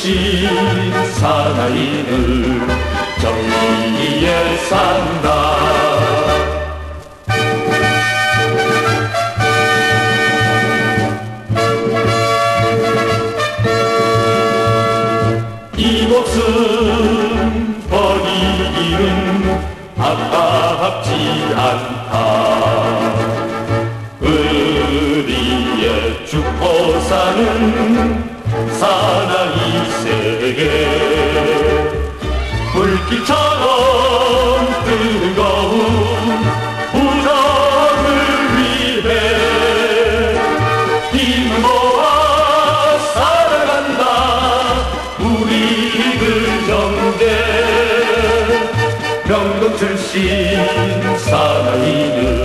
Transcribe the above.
출신 사나이는 정의에 산다. 이 목숨 버리기는 아깝지 않다. 우리의 죽고 사는 사나이 세계, 불길처럼 뜨거운 우정을 위해 힘을 모아 살아간다. 우리 그 정대 명동 출신 사나이는